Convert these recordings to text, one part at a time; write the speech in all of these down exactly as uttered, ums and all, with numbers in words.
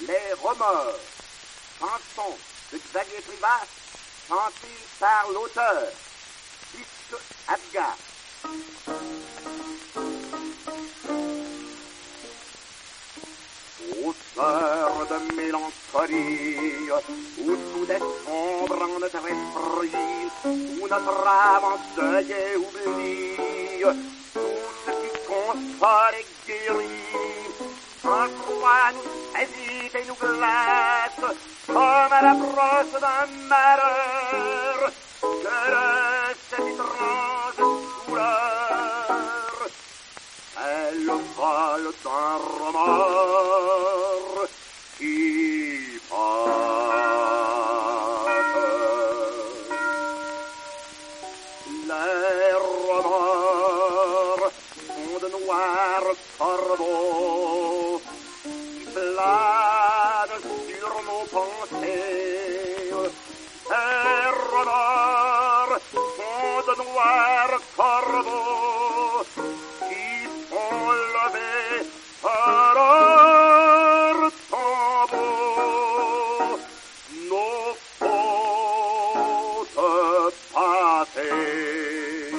Les remords, chanson de Xavier Privas, chantée par l'auteur, disque Adgar. Ô sœurs de mélancolie, où tout est sombre en notre esprit, où notre âme en deuil et oublie, tout ce qui console et guérit, un froid nous hésite et nous glace, comme à l'approche d'un malheur, que de cette étrange douleur, est le vol d'un remords qui passe. Les remords sont de noirs corbeaux qui planent sur nos pensées. Les remords sont de noirs corbeaux qui font lever leur tombeau nos fautes passées.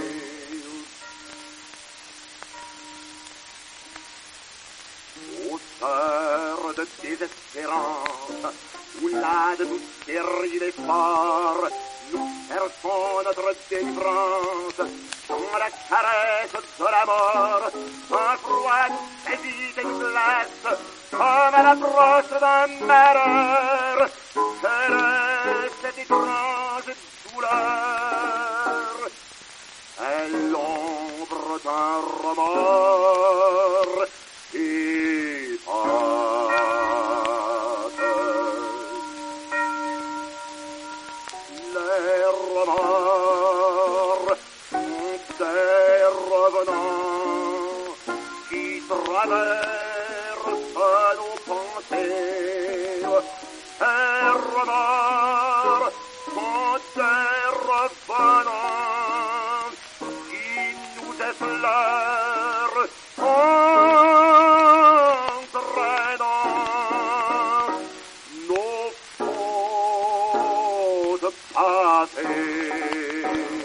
Ô sœurs de désespérance, où là de nous terribles efforts, nous cherchons notre délivrance dans la caresse de la mort. Un froid nous saisit et nous glace, comme à l'approche d'un malheur, que de cette étrange douleur est l'ombre d'un remords qui passe. Les remords sont des revenants qui traversent nos pensées. Les remords sont des revenants qui nous effleurent entraînant nos fautes passées.